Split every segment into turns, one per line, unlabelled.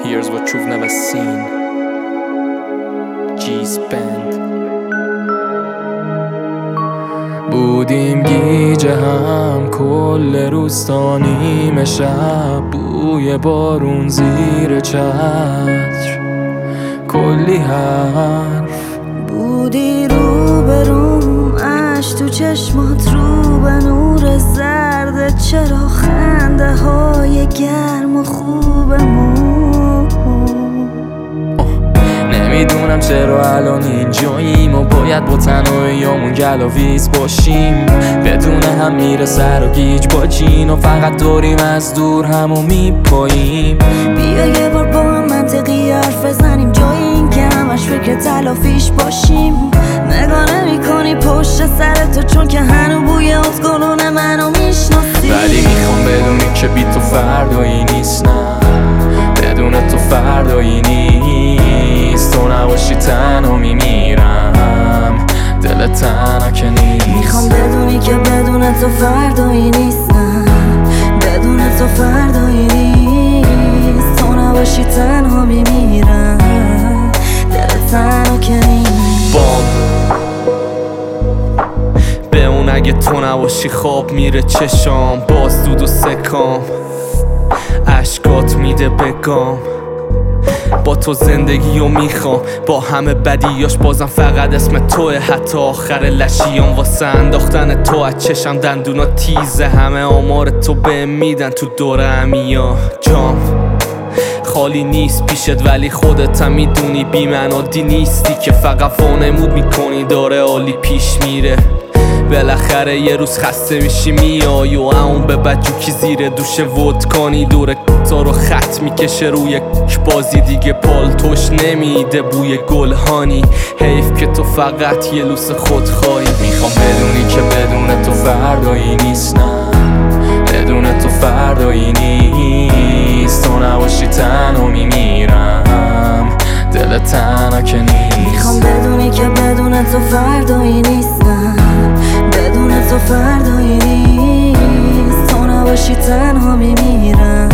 Here's what you've never seen. G's Band. بودیم گیجه هم کل روستا نیمه شب، بوی بارون زیر چتر، کلی حرف
بودی رو بروم، عشق تو چشمات رو به نور زرد، چرا خنده های گرم و خوبمون.
نمیدونم چرا الان اینجاییم و باید با تنهاییامون گلاویز باشیم، بدون هم میره سر و گیج با جین و فقط داریم از دور همو میپاییم.
بیا یه بار با هم منطقی حرف بزنیم، جای این که همش فکر تلافیش باشیم. نگاه نمی کنی پشت سر تو چون که هنو بوی اتگلون منو میشناسی،
ولی میخوام بدونی که بی تو فردایی نیست، نه بدون تو فردایی نیست. تو نباشی تنها میمیرم، دل تنها که نیست.
میخوام بدونی که بدون تو فردایی نیست، نه بدون تو فردایی نیست. تو نباشی تنها میمیرم، دل تنها که نیست.
به اون اگه تو نباشی خواب میره چشام، باز دود و سکام، عشقات میده بگام. با تو زندگی رو میخوام، با همه بدیاش بازم فقط اسم توه. حتی آخر لشیام واسه انداختن تو از چشم دندونا تیزه. همه آمار تو به میدن تو دور همیا جام خالی نیست پیشت، ولی خودت هم میدونی بی منادی نیستی که فقط وانمود میکنی داره عالی پیش میره. بالاخره یه روز خسته میشی میای و اون به بجوکی زیر دوش ودکانی دور کتا رو خط میکشه روی بازی دیگه پالتوش نمیده بوی گلهانی. حیف که تو فقط یه لوس خود خواهی. میخوام بدونی که بدون تو فردایی نیست، نه بدون تو فردایی نیست. تو نباشی تنها میمیرم، دل تنها که نیست.
میخوام بدونی که بدون تو فردایی نیست، نه بدون تو فردایی نیست. تو نباشی تنها میمیرم،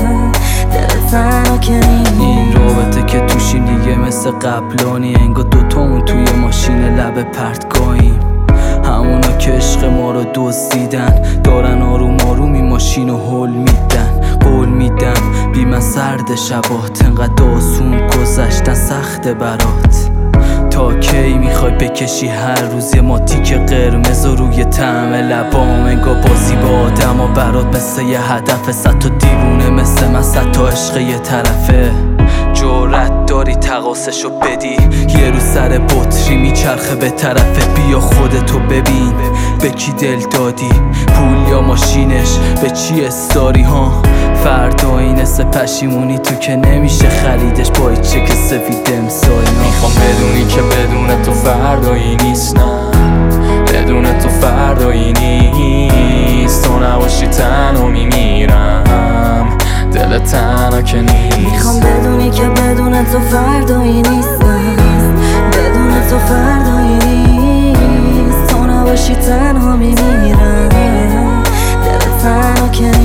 دل تنها که نیست.
این رابطه که توشیم دیگه مثل قبلانی، انگار دوتامون توی ماشین لب پرتگاهیم. همونا که عشق ما رو دزدیدن، دارن آروم آروم این ماشین رو هل میدن. قول میدم بی من سرد شبات، انقدر آسون گذشتن سخت برات. تا کی میخوای بکشی هر روز یه ماتیک قرمز و روی طعم لبام؟ انگار بازی با آدم و برات مثل یه هدف، صد تا دیوونه مثل من، صد تا عشق یه طرفه. جرأت داری تقاسشو بدی، یه رو سر بطری میچرخه به طرفه. بیا خودتو ببین به کی دل دادی، پول یا ماشینش به چی استاری ها. فردا این پشیمونی تو که نمیشه خریدش با این چک سفید امسایی.
میخوام بدونی که بدون تو فردایی نیست، نه بدون تو فردایی نیست. تو نباشی تنها میمیرم، دل تنها که نیست.
میخوام بدونی که بدون تو فردایی نیست، نه بدون تو فردایی نیست. تو نباشی تنها میمیرم، دل تنها که نیست.